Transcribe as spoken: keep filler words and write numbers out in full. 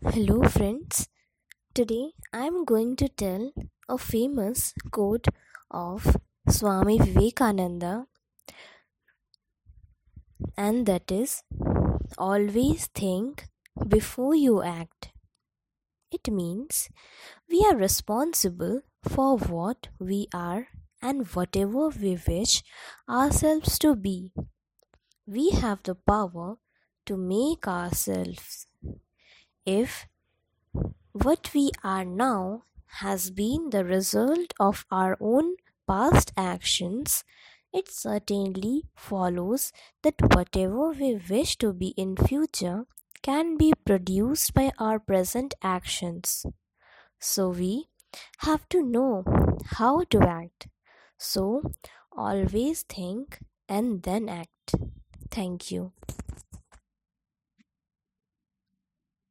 Hello, friends. Today I am going to tell a famous quote of Swami Vivekananda, and that is always think before you act. It means we are responsible for what we are and whatever we wish ourselves to be. We have the power to make ourselves. If what we are now has been the result of our own past actions, it certainly follows that whatever we wish to be in future can be produced by our present actions. So we have to know how to act. So always think and then act. Thank you.